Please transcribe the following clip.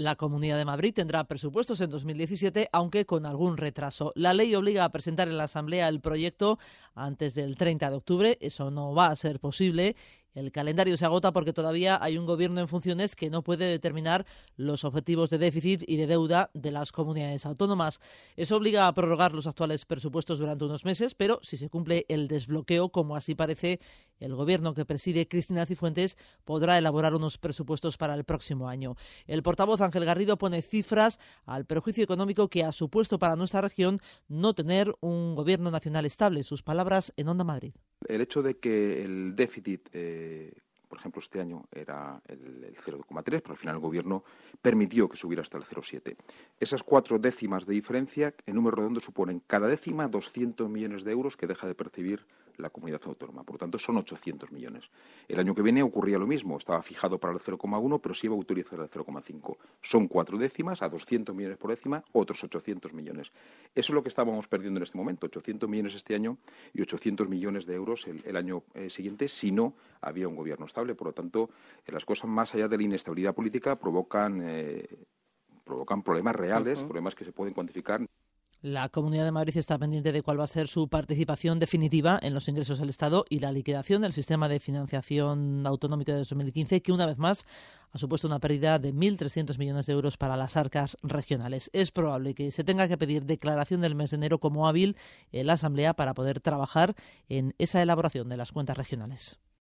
La Comunidad de Madrid tendrá presupuestos en 2017, aunque con algún retraso. La ley obliga a presentar en la Asamblea el proyecto antes del 30 de octubre. Eso no va a ser posible. El calendario se agota porque todavía hay un gobierno en funciones que no puede determinar los objetivos de déficit y de deuda de las comunidades autónomas. Eso obliga a prorrogar los actuales presupuestos durante unos meses, pero si se cumple el desbloqueo, como así parece, el gobierno que preside Cristina Cifuentes podrá elaborar unos presupuestos para el próximo año. El portavoz Ángel Garrido pone cifras al perjuicio económico que ha supuesto para nuestra región no tener un gobierno nacional estable. Sus palabras en Onda Madrid. El hecho de que el déficit, por ejemplo, este año era el 0,3, pero al final el Gobierno permitió que subiera hasta el 0,7. Esas 4 décimas de diferencia, en número redondo, suponen cada décima 200 millones de euros que deja de percibir la comunidad autónoma. Por lo tanto, son 800 millones. El año que viene ocurría lo mismo. Estaba fijado para el 0,1, pero se iba a utilizar el 0,5. Son 4 décimas, a 200 millones por décima, otros 800 millones. Eso es lo que estábamos perdiendo en este momento. 800 millones este año y 800 millones de euros el año siguiente, si no había un gobierno estable. Por lo tanto, las cosas más allá de la inestabilidad política provocan problemas reales, problemas que se pueden cuantificar. La Comunidad de Madrid está pendiente de cuál va a ser su participación definitiva en los ingresos del Estado y la liquidación del sistema de financiación autonómica de 2015, que una vez más ha supuesto una pérdida de 1.300 millones de euros para las arcas regionales. Es probable que se tenga que pedir declaración del mes de enero como hábil en la Asamblea para poder trabajar en esa elaboración de las cuentas regionales.